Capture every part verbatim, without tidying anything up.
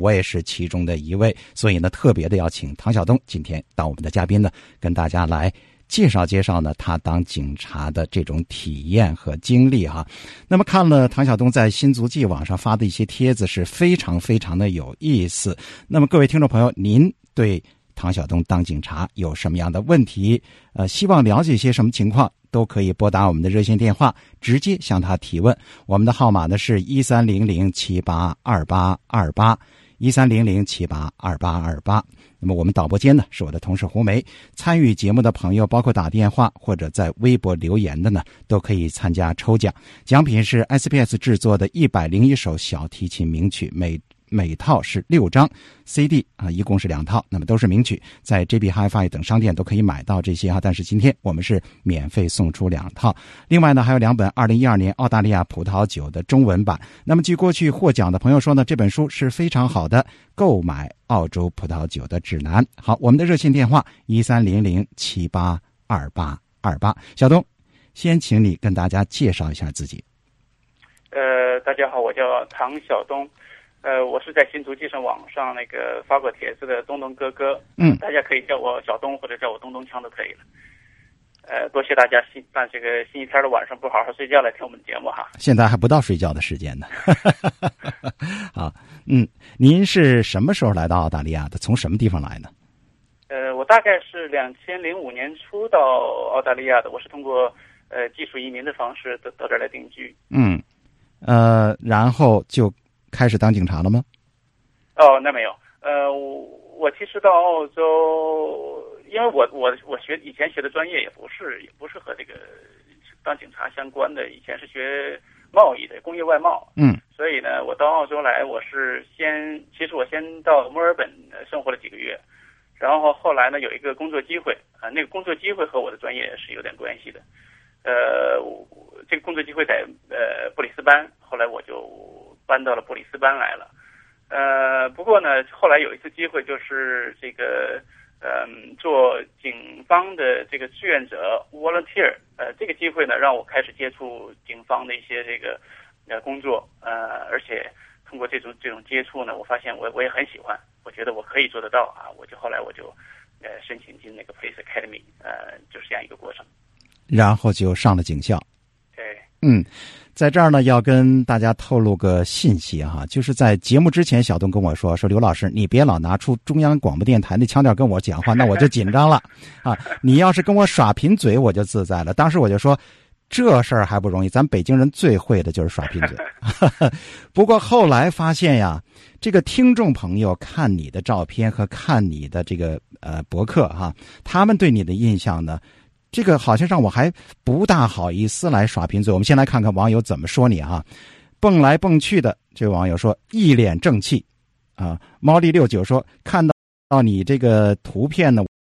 我也是其中的一位，所以呢，特别的要请唐晓东今天当我们的嘉宾呢，跟大家来介绍介绍呢他当警察的这种体验和经历哈。那么看了唐晓东在新足迹网上发的一些帖子，是非常非常的有意思。那么各位听众朋友，您对唐晓东当警察有什么样的问题？呃，希望了解些什么情况？都可以拨打我们的热线电话，直接向他提问。我们的号码呢是一三零零七八二八二八，一三零零七八二八二八。那么我们导播间呢是我的同事胡梅，参与节目的朋友，包括打电话或者在微博留言的呢，都可以参加抽奖。奖品是 S B S 制作的一百零一首小提琴名曲，每每套是六张 C D 啊，一共是两套，那么都是名曲，在 J B Hi-Fi 等商店都可以买到这些哈。但是今天我们是免费送出两套，另外呢还有两本二零一二年澳大利亚葡萄酒的中文版。那么据过去获奖的朋友说呢，这本书是非常好的购买澳洲葡萄酒的指南。好，我们的热线电话一三零零七八二八二八。小东，先请你跟大家介绍一下自己。 呃，大家好，我叫唐晓东。呃，我是在新足迹上网上那个发过帖子的东东哥哥， 嗯， 大家可以叫我小东或者叫我东东锵都可以了。呃，多谢大家星办这个星期天的晚上不好好睡觉来听我们的节目哈。 现在还不到睡觉的时间呢。好，嗯，您是什么时候来到澳大利亚的？从什么地方来呢？ 呃，我大概是两千零五年初到澳大利亚的，我是通过呃技术移民的方式到到这儿来定居。 嗯，呃，然后就开始当警察了吗？ 哦，那没有。呃，我我其实到澳洲，因为我我我学以前学的专业也不是也不是和这个当警察相关的，以前是学贸易的，工业外贸。 嗯。 所以呢，我到澳洲来，我是先，其实我先到墨尔本生活了几个月，然后后来呢有一个工作机会啊、呃，那个工作机会和我的专业是有点关系的。呃，这个工作机会在呃布里斯班，后来我就搬到了布里斯班来了。呃，不过呢，后来有一次机会，就是这个嗯，做警方的这个志愿者 volunteer， 呃，这个机会呢，让我开始接触警方的一些这个呃工作，呃，而且通过这种这种接触呢，我发现我我也很喜欢，我觉得我可以做得到啊，我就后来我就呃申请进那个 Police Academy， 呃，就是这样一个过程。 然后就上了警校。 对， 嗯，在这儿呢，要跟大家透露个信息哈，就是在节目之前，小东跟我说说刘老师，你别老拿出中央广播电台的腔调跟我讲话，那我就紧张了啊！你要是跟我耍贫嘴，我就自在了。当时我就说，这事儿还不容易，咱北京人最会的就是耍贫嘴。不过后来发现呀，这个听众朋友看你的照片和看你的这个呃博客哈，他们对你的印象呢，这个好像让我还不大好意思来耍贫嘴。我们先来看看网友怎么说你哈。蹦来蹦去的这位网友说一脸正气啊。猫力六九说看到到你这个图片呢，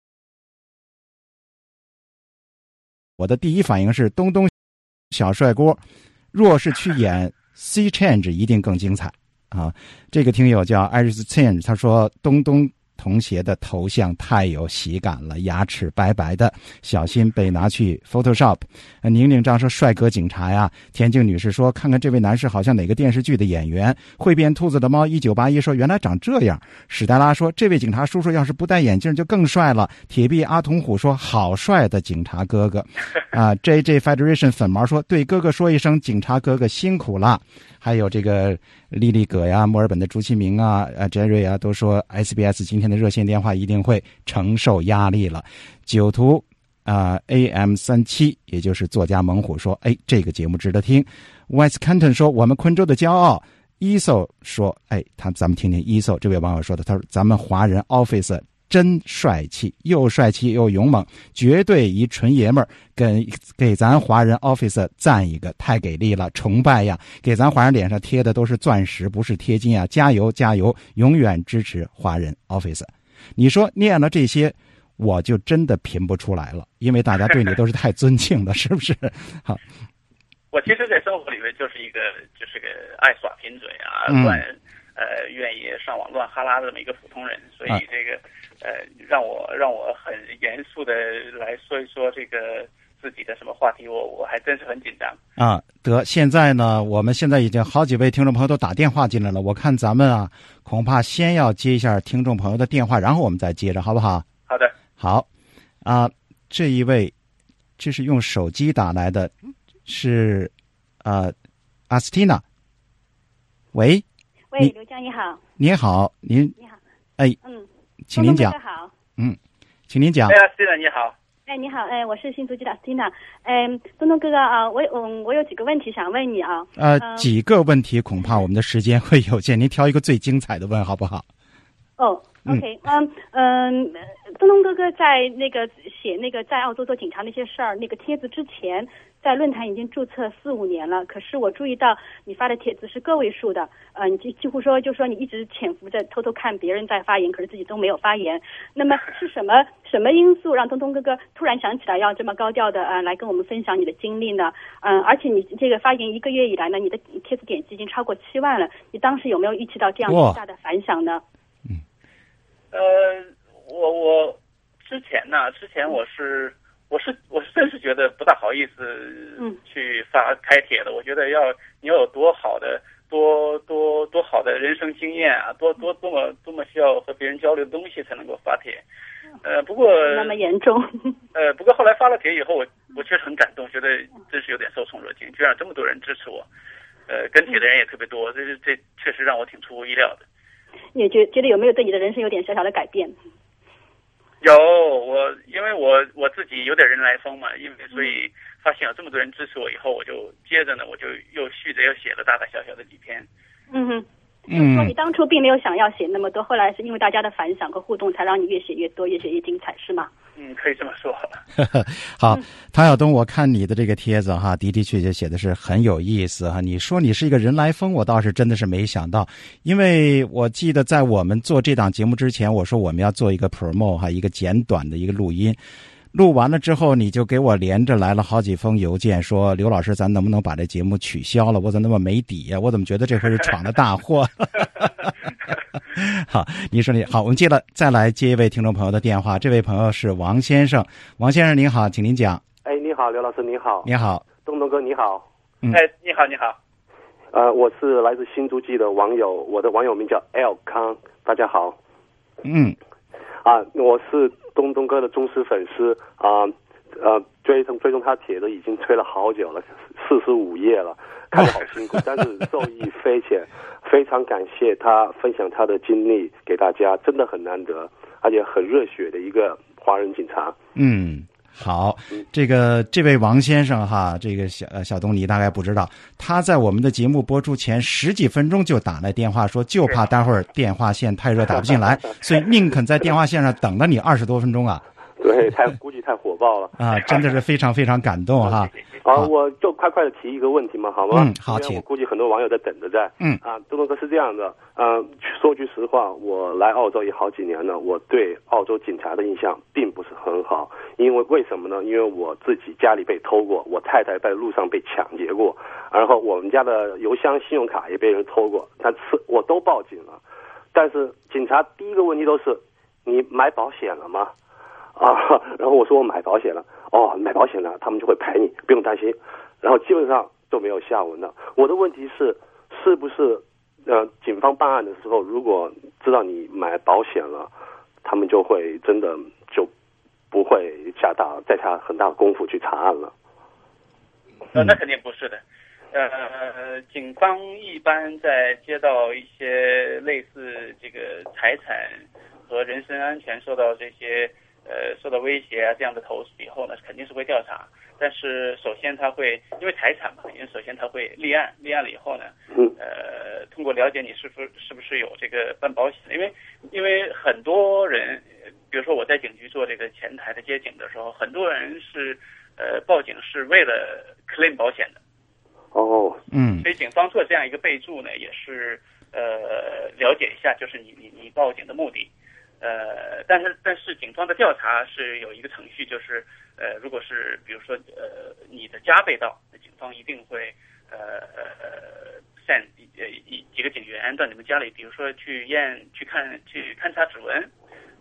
我的第一反应是东东小帅锅，若是去演 Sea Change 一定更精彩啊。这个听友叫 Iris Change， 他说东东同学的头像太有喜感了，牙齿白白的，小心被拿去 Photoshop。宁宁章说帅哥警察呀。田静女士说看看这位男士好像哪个电视剧的演员。会变兔子的猫一九八一说原来长这样。史黛拉说这位警察叔叔要是不戴眼镜就更帅了。铁臂阿童虎说好帅的警察哥哥啊。J J Federation 粉毛说对哥哥说一声警察哥哥辛苦了。还有这个莉莉葛呀，墨尔本的朱其明啊，呃 Jerry 啊，都说 S B S 今天的热线电话一定会承受压力了。九图啊、呃、A M 三七，也就是作家猛虎说，哎，这个节目值得听。West Canton 说我们昆州的骄傲。伊搜说，哎，他咱们听听伊搜这位网友说的，他说咱们华人 officer 真帅气，又帅气又勇猛，绝对一纯爷们儿，跟给咱华人 officer 赞一个，太给力了，崇拜呀！给咱华人脸上贴的都是钻石，不是贴金啊！加油加油，永远支持华人 officer。你说念了这些，我就真的评不出来了，因为大家对你都是太尊敬的，是不是？好， 我其实，在生活里面就是一个就是个爱耍贫嘴啊， 嗯、 乱呃愿意上网乱哈拉的这么一个普通人，所以这个。呃，让我让我很严肃的来说一说这个自己的什么话题，我我还真是很紧张啊。得，现在呢，我们现在已经好几位听众朋友都打电话进来了，我看咱们啊，恐怕先要接一下听众朋友的电话，然后我们再接着，好不好？ 好的， 好啊。这一位，这是用手机打来的，是呃，阿斯蒂娜。喂， 喂，刘江你好。 你好，您你好， 哎， 嗯， 请您讲。 好， 嗯，请您讲。 哎呀，是的，你好。 哎，你好，哎，我是新足迹的 Stina， 嗯，东东哥哥啊，我嗯，我有几个问题想问你啊。 呃， 嗯、 几个问题恐怕我们的时间会有限，您挑一个最精彩的问好不好？ 哦 ，OK，嗯嗯，东东哥哥在那个写那个在澳洲做警察那些事儿那个帖子之前，在论坛已经注册四五年了。可是我注意到你发的帖子是个位数的，呃，你几几乎说就说你一直潜伏着偷偷看别人在发言，可是自己都没有发言。那么是什么什么因素让东东哥哥突然想起来要这么高调的呃来跟我们分享你的经历呢？嗯、呃，而且你这个发言一个月以来呢，你的帖子点击已经超过七万了，你当时有没有预期到这样巨大的反响呢？ 呃，我我之前呢，之前我是我是我是真是觉得不大好意思去发开帖的。我觉得要你要有多好的多多多好的人生经验啊，多多多么多么需要和别人交流的东西才能够发帖。呃，不过那么严重。 呃，不过后来发了帖以后，我我确实很感动，觉得真是有点受宠若惊，居然有这么多人支持我。呃，跟帖的人也特别多，这这确实让我挺出乎意料的。 也觉觉得有没有对你的人生有点小小的改变？ 有，我因为我我自己有点人来疯嘛，因为所以发现有这么多人支持我以后，我就接着呢，我就又续着又写了大大小小的几篇。 嗯哼，就是说你当初并没有想要写那么多，后来是因为大家的反响和互动，才让你越写越多，越写越精彩，是吗？ 嗯，可以这么说。 好，唐晓东，我看你的这个帖子哈，的的确确写的是很有意思哈。你说你是一个人来疯，我倒是真的是没想到，因为我记得在我们做这档节目之前，我说我们要做一个 promo 哈，一个简短的一个录音。录完了之后，你就给我连着来了好几封邮件，说刘老师，咱能不能把这节目取消了？我怎么那么没底呀、啊？我怎么觉得这回是闯了大祸？好，你说你好，我们接了再来接一位听众朋友的电话，这位朋友是王先生。王先生您好，请您讲。 哎，你好，刘老师，你好。 你好， 东东哥，你好。 嗯， 哎，你好，你好。 呃，我是来自新足迹的网友，我的网友名叫 L 康，大家好。 嗯。 啊，我是东东哥的忠实粉丝啊，呃，追踪追踪他帖子已经追了好久了，四十五页了，看得好辛苦，但是受益匪浅，非常感谢他分享他的经历给大家，真的很难得，而且很热血的一个华人警察。 嗯。好，这个这位王先生哈，这个小小东你大概不知道，他在我们的节目播出前十几分钟就打来电话说，就怕待会儿电话线太热打不进来，所以宁肯在电话线上等了你二十多分钟啊。 对，太估计太火爆了啊，真的是非常非常感动哈。 好，我就快快的提一个问题嘛，好吗？ 嗯，好，请。 我估计很多网友在等着在。 嗯啊，东东哥是这样的，呃，说句实话，我来澳洲也好几年了，我对澳洲警察的印象并不是很好，因为为什么呢？因为我自己家里被偷过，我太太在路上被抢劫过，然后我们家的邮箱、信用卡也被人偷过，但是我都报警了，但是警察第一个问题都是你买保险了吗？啊，然后我说我买保险了，哦，买保险了，他们就会赔你，不用担心。然后基本上都没有下文了。我的问题是，是不是呃，警方办案的时候，如果知道你买保险了，他们就会真的就不会下大再下很大的功夫去查案了？ 呃，那肯定不是的。呃，警方一般在接到一些类似这个财产和人身安全受到这些。呃，受到威胁啊这样的投诉以后呢，肯定是会调查。但是首先他会因为财产嘛，因为首先他会立案，立案了以后呢，呃，通过了解你是不是是不是有这个办保险，因为因为很多人，比如说我在警局做这个前台的接警的时候，很多人是呃报警是为了 claim 保险的。 哦， 嗯， 所以警方做这样一个备注呢，也是呃了解一下，就是你你你报警的目的。呃，但是但是警方的调查是有一个程序，就是呃，如果是比如说呃你的家被盗，那警方一定会呃呃 send 呃一几个警员到你们家里，比如说去验去看去勘察指纹，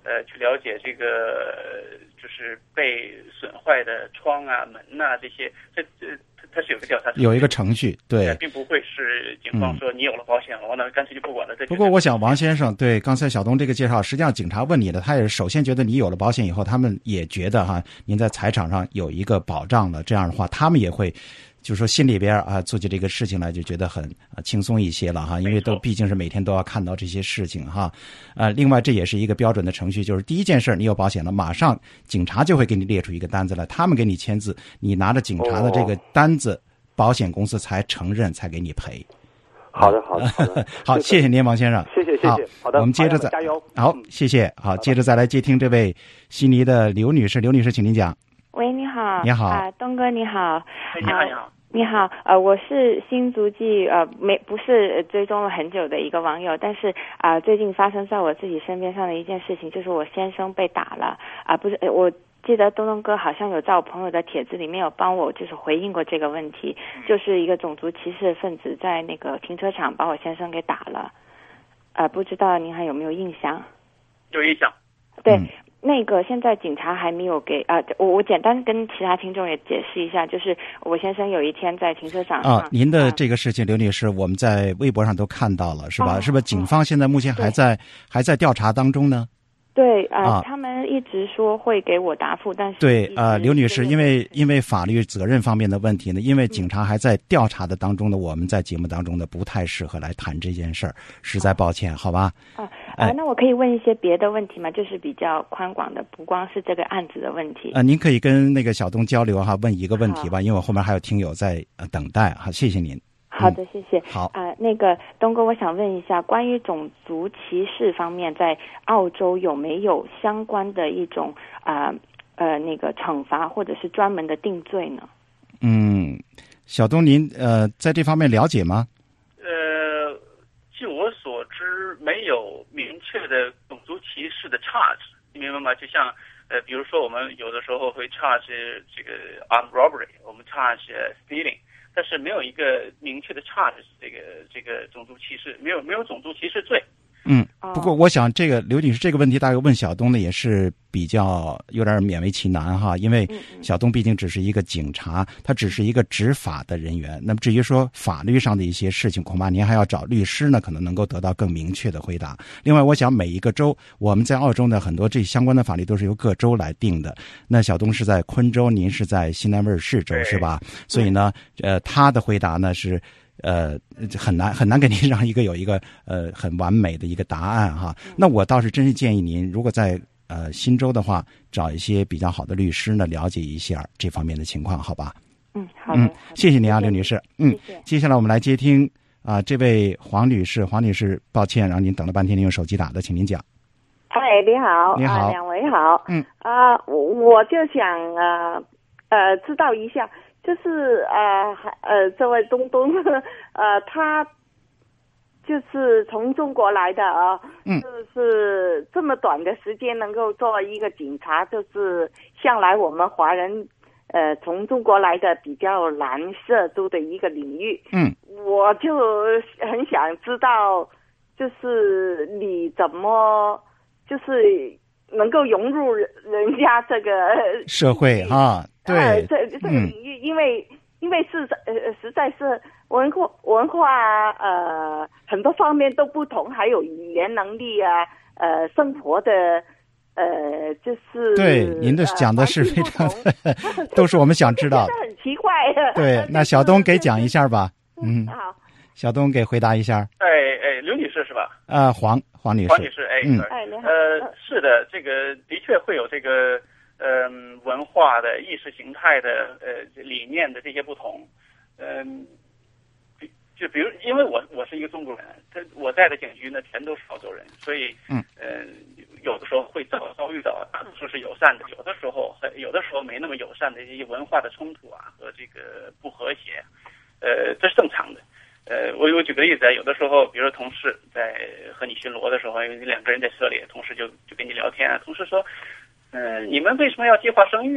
呃，去了解这个就是被损坏的窗啊、门呐、啊、这些，这这它是有个调查， 有一个程序，对， 并不会是警方说你有了保险了，我、嗯、那干脆就不管了。 不过我想王先生对刚才小东这个介绍，实际上警察问你的，他也是首先觉得你有了保险以后，他们也觉得哈，您在财产上有一个保障了，这样的话，他们也会。就是说心里边啊，做起这个事情来就觉得很啊轻松一些了哈，因为都毕竟是每天都要看到这些事情哈。呃，另外这也是一个标准的程序，就是第一件事你有保险了，马上警察就会给你列出一个单子来，他们给你签字，你拿着警察的这个单子，哦、保险公司才承认，才给你赔。 好的，好的，好的， 好，谢谢您，王先生。 谢谢，谢谢。好的， 我们接着再加油。 好，谢谢。好，接着再来接听这位悉尼的刘女士，刘女士，请您讲。 喂，你好。 你好。 啊，东哥你好。 你好，你好。 你好，呃，我是新足迹呃没不是追踪了很久的一个网友，但是啊、呃，最近发生在我自己身边上的一件事情，就是我先生被打了啊、呃，不是，我记得东东哥好像有在我朋友的帖子里面有帮我就是回应过这个问题，就是一个种族歧视分子在那个停车场把我先生给打了，啊、呃，不知道您还有没有印象？ 有印象。 对。 嗯那个现在警察还没有给啊，我我简单跟其他听众也解释一下，就是我先生有一天在停车场上啊，您的这个事情，刘女士，我们在微博上都看到了，是吧？ 哦、 是吧？警方现在目前还在、哦、还在调查当中呢。 对啊、呃啊， 他们一直说会给我答复，但是对啊、呃，刘女士，因为因为法律责任方面的问题呢，因为警察还在调查的当中呢，我们在节目当中呢不太适合来谈这件事儿，实在抱歉，好吧？ 啊啊、呃，那我可以问一些别的问题吗？就是比较宽广的，不光是这个案子的问题。 呃，您可以跟那个小东交流哈，问一个问题吧，因为我后面还有听友在呃等待哈，谢谢您。 好的，谢谢。 好啊、呃，那个东哥，我想问一下，关于种族歧视方面，在澳洲有没有相关的一种啊 呃, 呃那个惩罚，或者是专门的定罪呢？ 嗯，小东，您呃在这方面了解吗？ 呃，据我所知，没有明确的种族歧视的 charge， 你明白吗？就像呃，比如说我们有的时候会 charge 这个 armed robbery， 我们 charge stealing。但是没有一个明确的 charge， 这个这个种族歧视没有没有种族歧视罪。 嗯，不过我想这个刘女士这个问题，大概问小东呢也是比较有点勉为其难哈，因为小东毕竟只是一个警察，他只是一个执法的人员。那么至于说法律上的一些事情，恐怕您还要找律师呢，可能能够得到更明确的回答。另外，我想每一个州，我们在澳洲呢，很多这相关的法律都是由各州来定的。那小东是在昆州，您是在新南威尔士州是吧？所以呢，呃，他的回答呢是。呃，很难很难给您让一个有一个呃很完美的一个答案哈。那我倒是真是建议您，如果在呃新州的话，找一些比较好的律师呢，了解一下这方面的情况，好吧？ 嗯，好的。 嗯，谢谢您啊，刘女士。嗯， 谢谢。 接下来我们来接听啊、呃，这位黄女士，黄女士，抱歉让您等了半天，您用手机打的，请您讲。 哎，你好， 你好， 呃、两位好。 嗯啊、呃，我就想呃呃知道一下。就是呃呃，这位东东，呃，他就是从中国来的啊， 嗯， 就是这么短的时间能够做一个警察，就是向来我们华人呃从中国来的比较难涉足的一个领域。 嗯， 我就很想知道，就是你怎么就是能够融入人家这个社会啊。对， 呃、这这个领域，嗯、因为因为是呃实在是文化文化呃很多方面都不同，还有语言能力啊，呃生活的呃就是对您的讲的是非常、呃、都是我们想知道的， 很奇怪。 对，那小东给讲一下吧。嗯， 好， 小东给回答一下。 哎哎，刘女士是吧？ 呃，黄黄女士。 黄女士，哎， 嗯， 哎，你好。 呃，是的，这个的确会有这个。嗯，文化的、意识形态的、呃理念的这些不同，嗯，就比如，因为我我是一个中国人，他我在的警局呢全都是澳洲人，所以， 嗯， 呃，有的时候会遭遭遇到，大多数是友善的，有的时候有的时候没那么友善的一些文化的冲突啊和这个不和谐，呃，这是正常的。呃，我我举个例子啊，有的时候，比如说同事在和你巡逻的时候，因为两个人在车里，同事就就跟你聊天啊，同事说。嗯、呃，你们为什么要计划生育呢？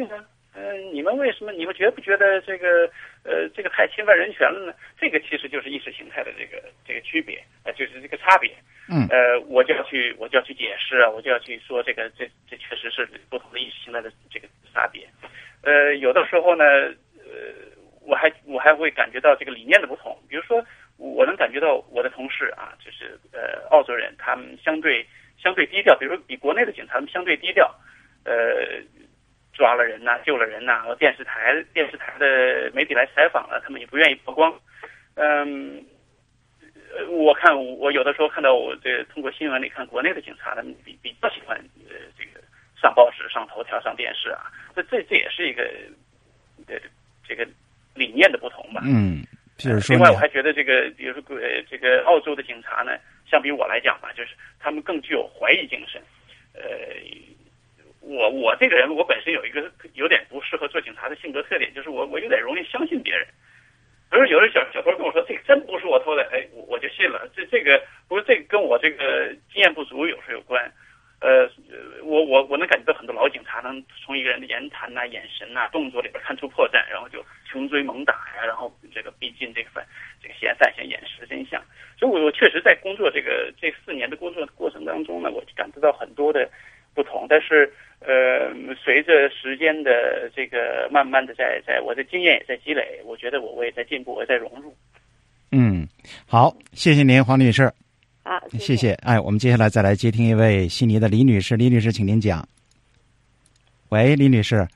嗯、呃，你们为什么你们觉不觉得这个呃这个太侵犯人权了呢？这个其实就是意识形态的这个这个区别啊、呃，就是这个差别。 嗯， 呃，我就要去我就要去解释啊，我就要去说这个这这确实是不同的意识形态的这个差别。呃，有的时候呢，呃，我还我还会感觉到这个理念的不同。比如说，我能感觉到我的同事啊，就是呃澳洲人，他们相对相对低调，比如说比国内的警察们相对低调，呃。抓了人呐、啊，救了人呐、啊，然后电视台电视台的媒体来采访了，他们也不愿意曝光。嗯，我看我有的时候看到我这通过新闻里看国内的警察，他们比比较喜欢呃这个上报纸、上头条、上电视啊，这这这也是一个呃这个理念的不同吧。 嗯，就是说、 呃，另外我还觉得这个，比如说呃这个澳洲的警察呢，相比我来讲吧，就是他们更具有怀疑精神，呃。我我这个人，我本身有一个有点不适合做警察的性格特点，就是我我有点容易相信别人。比如有的小小偷跟我说这个真不是我偷的，哎，我我就信了。这这个不是这个跟我这个经验不足有时有关。呃，我我我能感觉到很多老警察能从一个人的言谈呐、啊、眼神呐、啊、动作里边看出破绽，然后就穷追猛打呀，然后这个逼近这个犯这个嫌犯，想掩饰真相。所以我我确实在工作这个这四年的工作过程当中呢，我感知到很多的不同，但是。呃，随着时间的这个慢慢的在在我的经验也在积累，我觉得我我也在进步，我也在融入。 嗯，好，谢谢您，黄女士。 好，谢谢。 谢谢。哎，我们接下来再来接听一位悉尼的李女士，李女士，请您讲。喂，李女士。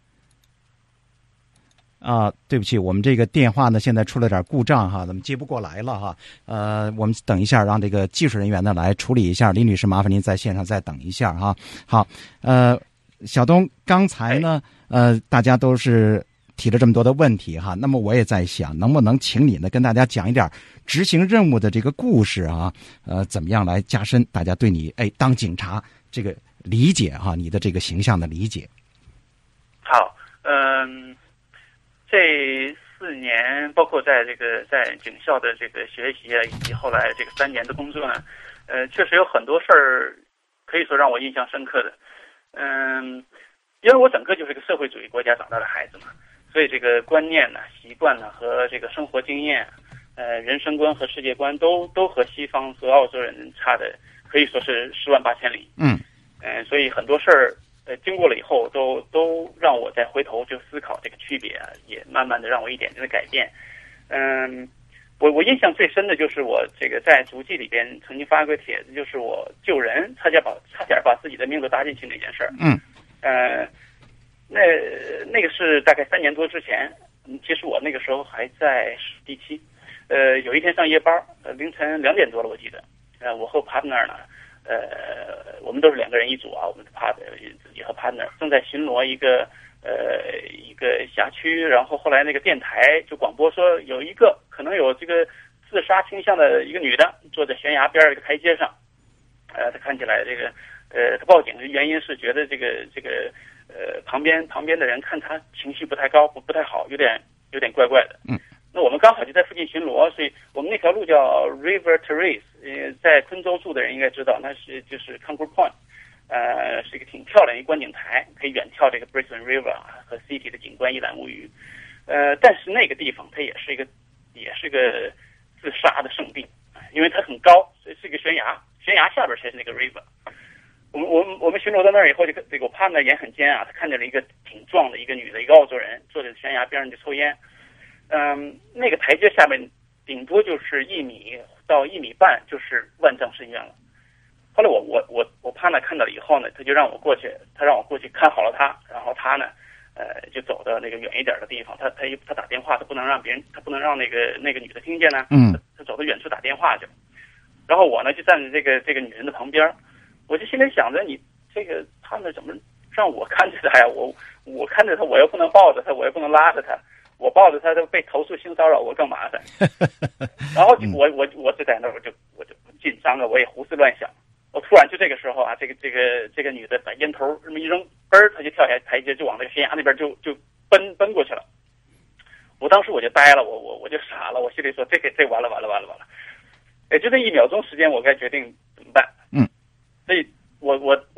啊，对不起，我们这个电话呢现在出了点故障哈，咱们接不过来了哈。呃，我们等一下让这个技术人员呢来处理一下。李女士，麻烦您在线上再等一下哈。好，呃，小东，刚才呢，呃，大家都是提了这么多的问题哈，那么我也在想，能不能请你呢跟大家讲一点执行任务的这个故事啊？呃，怎么样来加深大家对你哎当警察这个理解哈，你的这个形象的理解？ 好，嗯。这四年，包括在这个在警校的这个学习啊，以及后来这个三年的工作呢，呃，确实有很多事儿可以说让我印象深刻的。嗯，因为我整个就是个社会主义国家长大的孩子嘛，所以这个观念呢、习惯呢和这个生活经验，呃，人生观和世界观都都和西方和澳洲人差的可以说是十万八千里。 嗯， 呃，所以很多事儿。呃，经过了以后，都都让我再回头就思考这个区别啊，也慢慢的让我一点点的改变。嗯，我我印象最深的就是我这个在足迹里边曾经发过帖子，就是我救人，差点把差点把自己的命都搭进去那件事儿。 嗯， 呃，那那个是大概三年多之前，其实我那个时候还在第七。呃，有一天上夜班，呃，凌晨两点多了，我记得，呃，我和 partner 呢。呃，我们都是两个人一组啊，我们的 partner 自己和 partner 正在巡逻一个呃一个辖区，然后后来那个电台就广播说有一个可能有这个自杀倾向的一个女的坐在悬崖边的一个台阶上，呃，她看起来这个呃，她报警的原因是觉得这个这个呃旁边旁边的人看她情绪不太高，不不太好，有点有点怪怪的。 嗯。 那我们刚好就在附近巡逻，所以我们那条路叫 River Terrace， 呃，在昆州住的人应该知道，那是就是 Concord Point， 呃，是一个挺漂亮一观景台，可以远眺这个 Brisbane River 和 City 的景观一览无余。呃，但是那个地方它也是一个也是个自杀的圣地，因为它很高，所以是一个悬崖，悬崖下边才是那个 River。我们我们我们巡逻到那儿以后，这个这个我判断眼很尖啊，他看见了一个挺壮的一个女的，一个澳洲人坐在悬崖边上就抽烟。嗯，那个台阶下面顶多就是一米到一米半，就是万丈深渊了。后来我我我我怕呢看到了以后呢，他就让我过去，他让我过去看好了他，然后他呢，呃，就走到那个远一点的地方。他他他打电话，他不能让别人，他不能让那个那个女的听见呢。 嗯， 他走到远处打电话去。然后我呢就站在这个这个女人的旁边，我就心里想着，你这个他们怎么让我看着他呀？我我看着他，我又不能抱着他，我又不能拉着他。我抱着他，都被投诉性骚扰，我更麻烦。然后我我我就在那儿，我就我就紧张了，我也胡思乱想。我突然就这个时候啊，这个这个这个女的把烟头这么一扔，嘣儿，她就跳下台阶，就往那个悬崖那边就就奔奔过去了。我当时我就呆了，我我我就傻了，我心里说这个这完了完了完了完了。也就这一秒钟时间，我该决定怎么办。 嗯， 所以我我我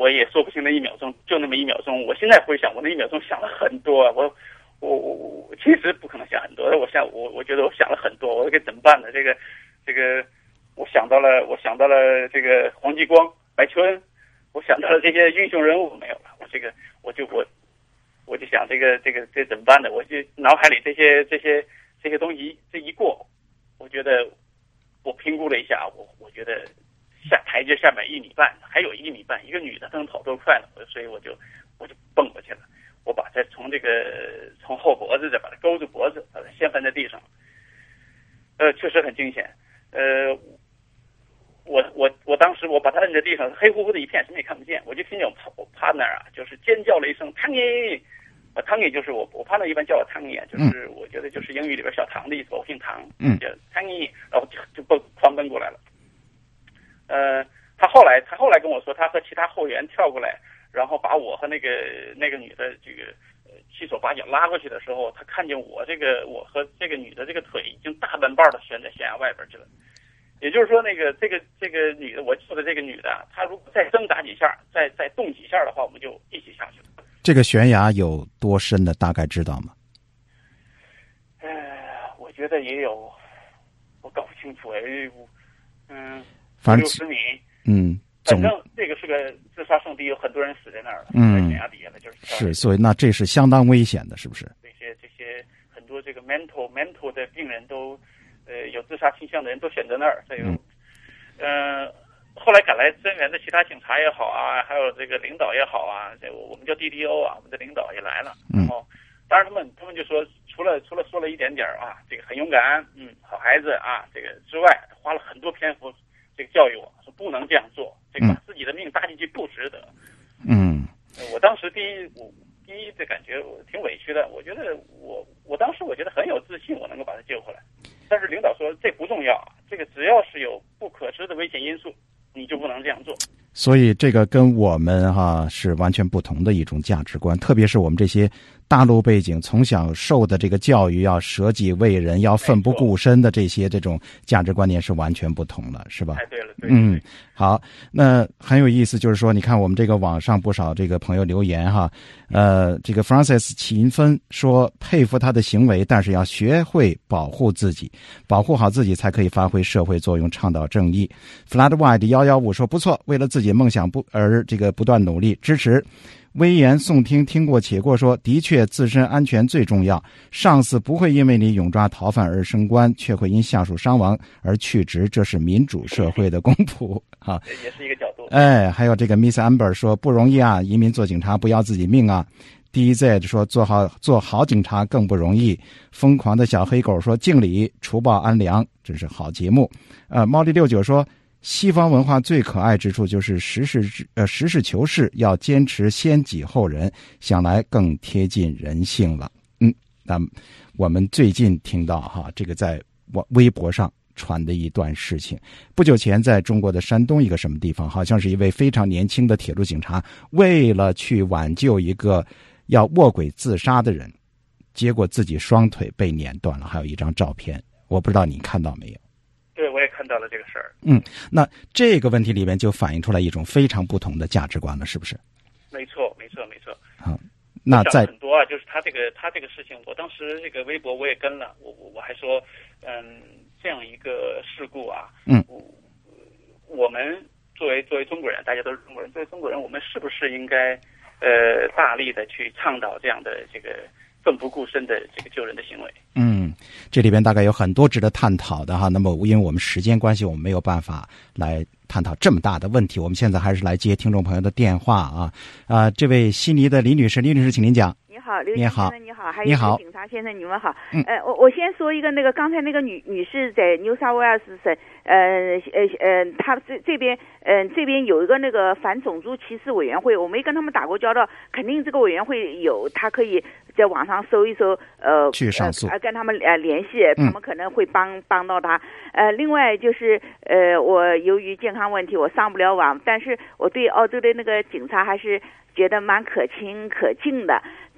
我也说不清那一秒钟，就那么一秒钟。我现在回想，我那一秒钟想了很多，我我我我其实不可能想很多，我想我我觉得我想了很多，我该怎么办呢？这个这个，我想到了，我想到了这个黄继光、白求恩，我想到了这些英雄人物没有了，我这个我就我我就想这个这个这怎么办呢？我就脑海里这些这些这些东西这一过，我觉得我评估了一下，我我觉得下台阶下面一米半，还有一米半，一个女的她能跑多快呢？所以我就我就蹦过去了，我把她从这个从后脖子这把她勾住脖子，把她掀翻在地上，呃，确实很惊险，呃，我我我当时我把她摁在地上，黑乎乎的一片，什么也看不见，我就听见我我趴那儿啊，就是尖叫了一声汤尼。啊，汤尼就是我，我怕那一般叫我汤尼啊，就是我觉得就是英语里边小唐的意思，我姓唐， 嗯， 叫汤尼，然后就就奔狂奔过来了。呃，他后来他后来跟我说，他和其他后援跳过来，然后把我和那个那个女的这个呃七手八脚拉过去的时候，他看见我这个我和这个女的这个腿已经大半半的悬在悬崖外边去了。也就是说，那个这个这个女的，我救的这个女的，她如果再挣扎几下，再再动几下的话，我们就一起下去了。 这个悬崖有多深的，大概知道吗？ 呃，我觉得也有，我搞不清楚哎，嗯， 反正六十米， 嗯， 反正这个是个自杀圣地，有很多人死在那儿了， 嗯， 在悬崖底下的就是是，所以那这是相当危险的，是不是？ 这些这些很多这个 mental mental 的病人都，呃，有自杀倾向的人都选择那儿，这个，嗯。呃后来赶来增援的其他警察也好啊，还有这个领导也好啊，这我们叫 D D O 啊，我们的领导也来了。然后，当然他们他们就说，除了除了说了一点点啊，这个很勇敢，嗯，好孩子啊，这个之外，花了很多篇幅这个教育我说不能这样做，这个把自己的命搭进去不值得。 嗯， 我当时第一我第一的感觉我挺委屈的，我觉得我我当时我觉得很有自信，我能够把他救回来。但是领导说这不重要，这个只要是有不可知的危险因素，你就不能这样做。 所以这个跟我们哈、啊、是完全不同的一种价值观，特别是我们这些大陆背景从小受的这个教育，要舍己为人，要奋不顾身的这些这种价值观念是完全不同了，是吧？ 太对了，对， 嗯，好，那很有意思，就是说，你看我们这个网上不少这个朋友留言哈，呃，这个 Francis 秦芬说佩服他的行为，但是要学会保护自己，保护好自己才可以发挥社会作用，倡导正义。Flat White 幺幺五说不错，为了自己梦想不而这个不断努力，支持。微言诵听听过且过说，的确自身安全最重要，上司不会因为你勇抓逃犯而升官，却会因下属伤亡而去职，这是民主社会的公仆啊， 也是一个角度。 哎，还有这个 Miss Amber 说不容易啊，移民做警察不要自己命啊。D Z 说做好做好警察更不容易。疯狂的小黑狗说敬礼除暴安良，真是好节目。呃，猫力六九说西方文化最可爱之处就是实事呃实事求是，要坚持先己后人，想来更贴近人性了。嗯，那我们最近听到哈，这个在微博上传的一段事情，不久前在中国的山东一个什么地方，好像是一位非常年轻的铁路警察，为了去挽救一个要卧轨自杀的人，结果自己双腿被碾断了，还有一张照片，我不知道你看到没有？ 对，我也看到了这个事儿。 嗯，那这个问题里面就反映出来一种非常不同的价值观了，是不是？ 没错，没错，没错。 好，那在很多啊，就是他这个他这个事情，我当时这个微博我也跟了，我我我还说，嗯，这样一个事故啊， 嗯， 我们作为作为中国人，大家都是中国人，作为中国人，我们是不是应该呃大力的去倡导这样的这个奋不顾身的这个救人的行为？ 嗯，这里边大概有很多值得探讨的哈。那么因为我们时间关系，我们没有办法来探讨这么大的问题。我们现在还是来接听众朋友的电话啊啊、呃！这位悉尼的李女士，李女士，请您讲。 你好，刘先生， 你好，还有警察先生，你们好。 嗯， 呃，我我先说一个那个刚才那个女女士在纽萨威尔斯省，呃呃呃，她这这边，嗯、呃，这边有一个那个反种族歧视委员会，我没跟他们打过交道，肯定这个委员会有，他可以在网上搜一搜，呃， 去上诉， 呃，跟他们呃联系，他们可能会帮、嗯、帮到他。呃，另外就是呃，我由于健康问题，我上不了网，但是我对澳洲的那个警察还是觉得蛮可亲可敬的。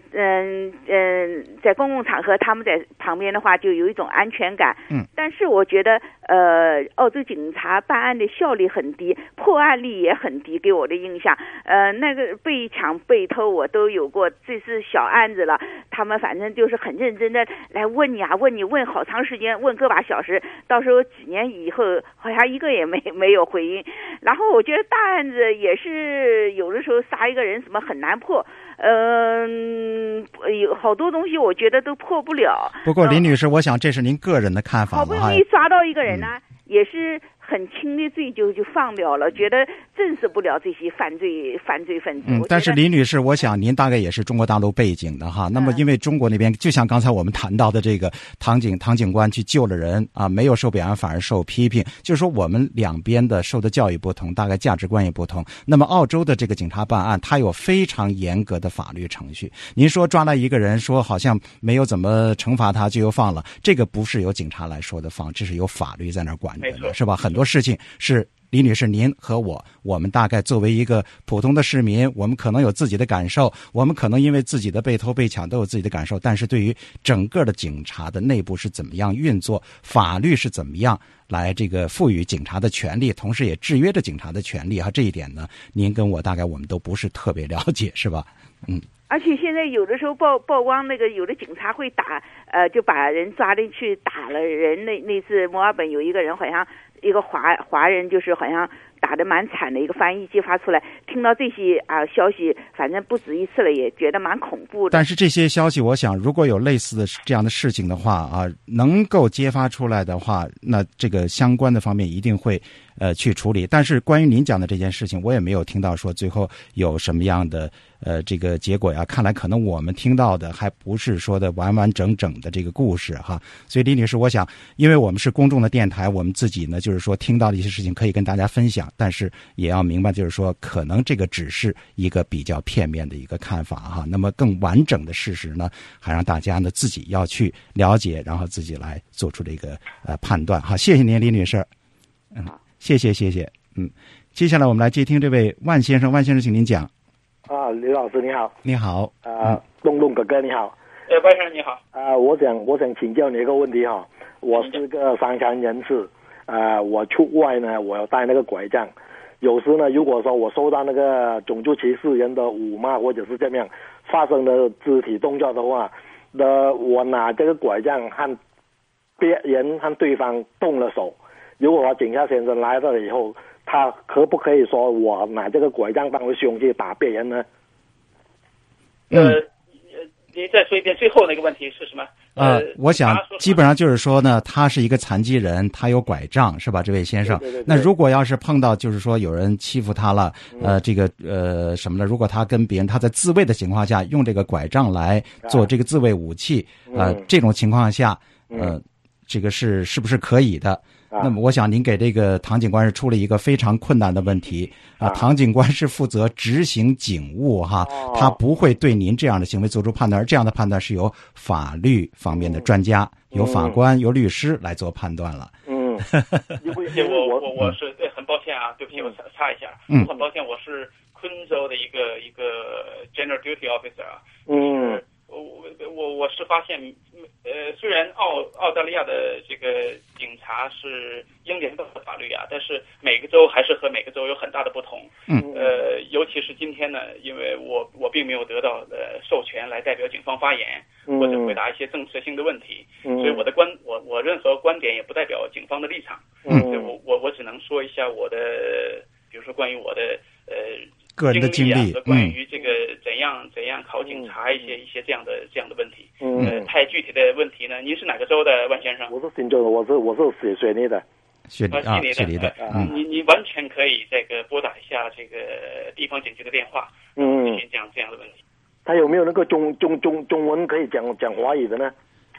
嗯嗯，在公共场合他们在旁边的话，就有一种安全感。 嗯， 但是我觉得，呃，澳洲警察办案的效率很低，破案率也很低，给我的印象。呃，那个被抢、被偷我都有过，这是小案子了，他们反正就是很认真的来问你啊，问你问好长时间，问个把小时，到时候几年以后好像一个也没没有回应。然后我觉得大案子也是有的时候杀一个人什么很难破。嗯、呃，有好多东西我觉得都破不了。 不过林女士，我想这是您个人的看法。 好不容易抓到一个人呢，嗯、也是很轻的罪就就放掉了，觉得证实不了这些犯罪犯罪分子。 嗯，但是林女士，我想您大概也是中国大陆背景的哈。那么因为中国那边，就像刚才我们谈到的这个唐警唐警官去救了人啊，没有受表扬反而受批评，就是说我们两边的受的教育不同，大概价值观也不同。那么澳洲的这个警察办案，它有非常严格的法律程序。您说抓来一个人，说好像没有怎么惩罚他就又放了，这个不是由警察来说的放，这是由法律在那儿管着的，是吧？很多事情是李女士您和我，我们大概作为一个普通的市民，我们可能有自己的感受，我们可能因为自己的被偷被抢都有自己的感受，但是对于整个的警察的内部是怎么样运作，法律是怎么样来这个赋予警察的权利，同时也制约着警察的权利，哈，这一点呢，您跟我大概我们都不是特别了解，是吧？嗯。 而且现在有的时候曝曝光那个有的警察会打，呃，就把人抓进去打了人。那那次墨尔本有一个人好像一个华华人，就是好像打得蛮惨的，一个翻译揭发出来，听到这些啊、呃、消息，反正不止一次了，也觉得蛮恐怖的。 但是这些消息，我想如果有类似的这样的事情的话啊，能够揭发出来的话，那这个相关的方面一定会呃去处理。但是关于您讲的这件事情，我也没有听到说最后有什么样的呃这个结果呀。看来可能我们听到的还不是说的完完整整的这个故事哈。所以李女士，我想，因为我们是公众的电台，我们自己呢就是说听到的一些事情可以跟大家分享，但是也要明白，就是说可能这个只是一个比较片面的一个看法哈。那么更完整的事实呢，还让大家呢自己要去了解，然后自己来做出这个呃判断哈。谢谢您，李女士。嗯，谢谢谢谢。嗯，接下来我们来接听这位万先生，万先生，请您讲。 啊，刘老师你好。 你好。 啊、呃，东东哥哥你好。 呃，万先生你好。 啊、呃，我想我想请教你一个问题哈，我是个伤残人士，啊、呃，我出外呢，我要带那个拐杖，有时呢，如果说我受到那个种族歧视人的辱骂或者是这样发生的肢体动作的话，那我拿这个拐杖和别人和对方动了手，如果我警察先生来了以后，他可不可以说我拿这个拐杖当为凶器打别人呢？ 呃，您再说一遍最后那个问题是什么？ 呃，我想基本上就是说呢，他是一个残疾人，他有拐杖，是吧，这位先生？ 对对对对。 那如果要是碰到就是说有人欺负他了，呃，这个呃什么呢？如果他跟别人他在自卫的情况下用这个拐杖来做这个自卫武器，呃，这种情况下，呃，这个是是不是可以的？那么我想您给这个唐警官是出了一个非常困难的问题啊。唐警官是负责执行警务哈，他不会对您这样的行为做出判断，而这样的判断是由法律方面的专家、由法官、由律师来做判断了。 嗯， 我我我是对，很抱歉啊，对不起，我插插一下， 嗯， 我很抱歉，我是昆州的一个一个 General Duty Officer 啊， 嗯。 我我我是发现，呃，虽然澳澳大利亚的这个警察是英联邦的法律啊，但是每个州还是和每个州有很大的不同。 嗯。 呃，尤其是今天呢，因为我我并没有得到呃授权来代表警方发言，或者回答一些政策性的问题， 嗯、 所以我的观我我任何观点也不代表警方的立场。 嗯。 所以我我我只能说一下我的，比如说关于我的呃。 个人的经历， 和关于这个怎样怎样考警察一些、嗯、一些这样的这样的问题， 嗯， 呃，太具体的问题呢？您是哪个州的，万先生？ 我是新州的，我是我是雪雪梨的， 雪梨啊，雪梨的， 嗯，你你完全可以这个拨打一下这个地方警局的电话， 嗯， 这样这样的问题。 他有没有那个中中中中文可以讲讲华语的呢？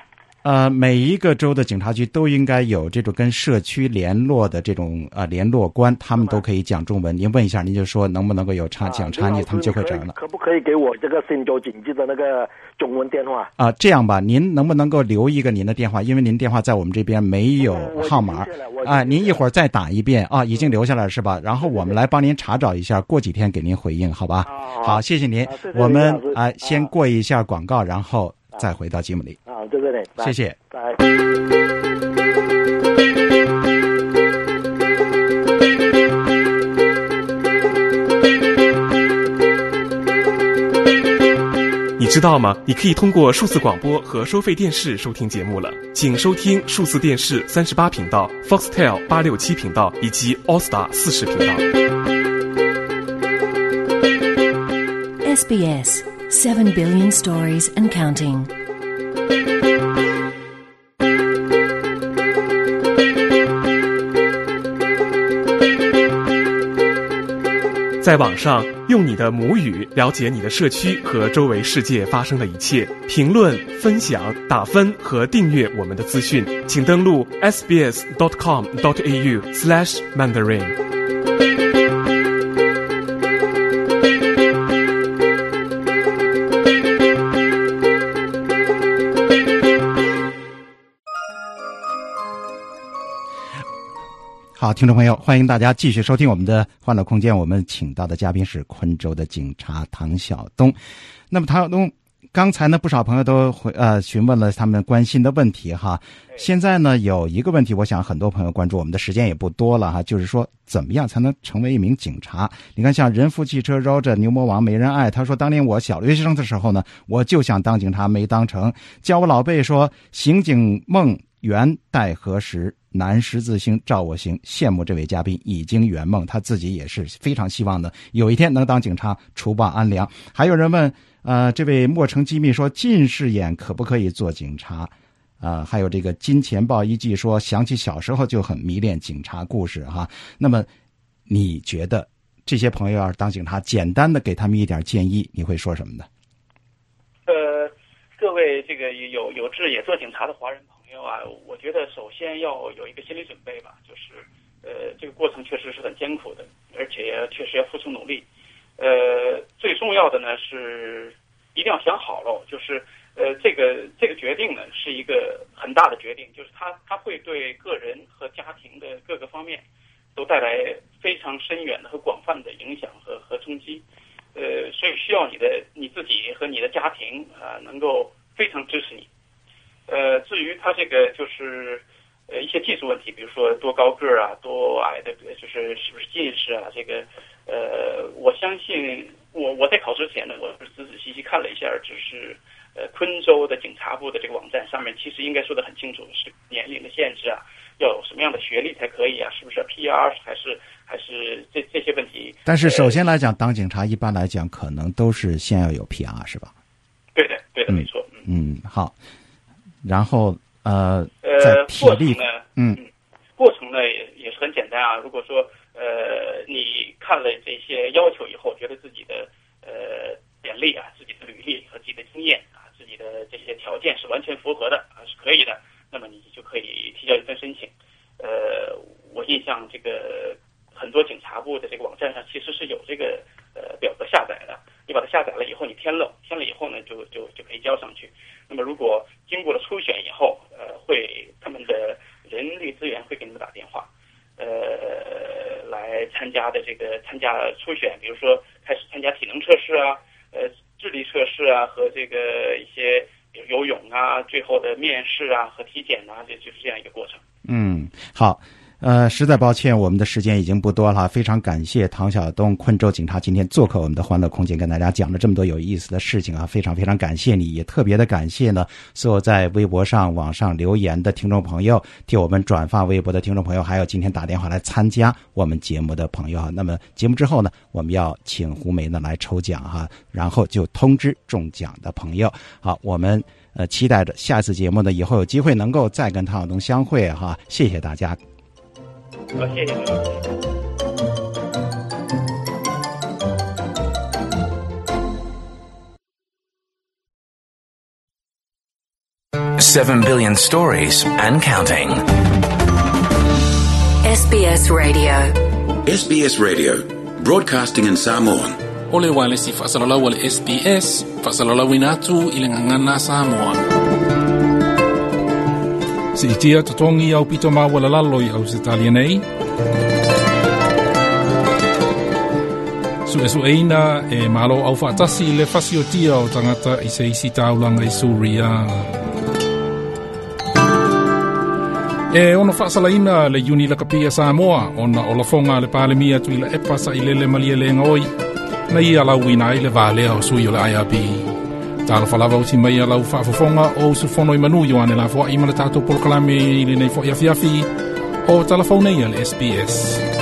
呃，每一个州的警察局都应该有这种跟社区联络的这种呃联络官，他们都可以讲中文。您问一下，您就说能不能够有查讲查你，他们就会整了。 可不可以给我这个新州警局的那个中文电话？ 啊、呃，这样吧，您能不能够留一个您的电话？因为您电话在我们这边没有号码啊、呃，您一会儿再打一遍啊，已经留下来是吧？然后我们来帮您查找一下，过几天给您回应，好吧？ 好， 好，谢谢您。 啊、谢谢我们啊、 呃、 先过一下广告，然后再回到节目里。 啊，在这里， 谢谢。 拜。 你知道吗？你可以通过数字广播和收费电视收听节目了。请收听数字电视三十八频道、Foxtel 八六七频道以及 All Star 四十频道。 S B S seven billion stories and counting。 在网上用你的母语了解你的社区和周围世界发生的一切，评论、分享、打分和订阅我们的资讯，请登录 s b s dot com dot a u slash mandarin。 好，听众朋友，欢迎大家继续收听我们的欢乐空间。我们请到的嘉宾是昆州的警察唐晓东。那么唐晓东，刚才呢不少朋友都回呃询问了他们关心的问题哈。现在呢有一个问题，我想很多朋友关注，我们的时间也不多了哈，就是说怎么样才能成为一名警察？你看，像人夫汽车 Roger 牛魔王没人爱，他说当年我小留学生的时候呢，我就想当警察，没当成。叫我老辈说，刑警梦缘待何时？南十字星照我行，羡慕这位嘉宾已经圆梦，他自己也是非常希望的，有一天能当警察，除暴安良。还有人问，呃，这位莫城机密说，近视眼可不可以做警察？啊、呃，还有这个金钱豹一季说，想起小时候就很迷恋警察故事哈。那么，你觉得这些朋友要是当警察，简单的给他们一点建议，你会说什么呢？ 呃，各位这个有有志也做警察的华人朋友啊，我觉得首先要有一个心理准备吧，就是呃，这个过程确实是很艰苦的，而且也确实要付出努力。呃，最重要的呢是一定要想好了，就是呃，这个这个决定呢是一个很大的决定，就是它它会对个人和家庭的各个方面都带来非常深远的和广泛的影响和和冲击。呃，所以需要你的你自己和你的家庭啊、呃，能够非常支持你。呃，至于他这个就是呃一些技术问题，比如说多高个儿啊，多矮的，就是是不是近视啊，这个呃，我相信我我在考之前呢，我仔仔细细看了一下，就是呃昆州的警察部的这个网站上面，其实应该说得很清楚，是年龄的限制啊，要有什么样的学历才可以啊，是不是 P R 还是还是这这些问题。 但是首先来讲，当警察一般来讲可能都是先要有 P R 是吧？ 对的，对的，没错。 嗯，嗯好。然后呃， 呃， 在体力呢， 嗯， 过程呢也也是很简单啊。如果说呃你看了这些要求以后，觉得自己的呃简历啊、自己的履历和自己的经验啊、自己的这些条件是完全符合的啊，是可以的，那么你就可以提交一份申请。呃，我印象这个很多警察部的这个网站上其实是有这个呃表格下载的，你把它下载了以后，你填了，填了以后呢，就就就可以交上去。那么如果经过了初选以后，呃，会他们的人力资源会给你们打电话，呃，来参加的这个参加初选，比如说开始参加体能测试啊，呃，智力测试啊，和这个一些比如游泳啊，最后的面试啊和体检啊，这就是这样一个过程。 嗯，好。呃，实在抱歉，我们的时间已经不多了。非常感谢唐晓东昆州警察今天做客我们的欢乐空间，跟大家讲了这么多有意思的事情啊！非常非常感谢你，也特别的感谢呢所有在微博上、网上留言的听众朋友，替我们转发微博的听众朋友，还有今天打电话来参加我们节目的朋友哈。那么节目之后呢，我们要请胡梅呢来抽奖哈，然后就通知中奖的朋友。好，我们呃期待着下次节目呢，以后有机会能够再跟唐晓东相会哈。谢谢大家。 好，谢谢。 seven billion stories and counting. S B S Radio. S B S Radio, broadcasting in Samoan. Ole wale si whaasalala wale S B S, whaasalala winatu i le ngangana Samoa. Si itia totongi au pito maa wala laloi au se talia nei. Su esu eina e malo au whaatasi le whasi o tia o tangata i se isi taulanga i Suria. E ono whaasalaina le uni la kapia Samoa, ona o la fonga le palemia tu i la epasa i lele malia le ngoi, na ia lau wina i le valea o sui o le I R B. Tala whalawa uti mai a lau whaafafonga o su fono i manu yoane la fwa i mana tātou polokalame i le nei fwa i afiafi o tala whaunei le S B S.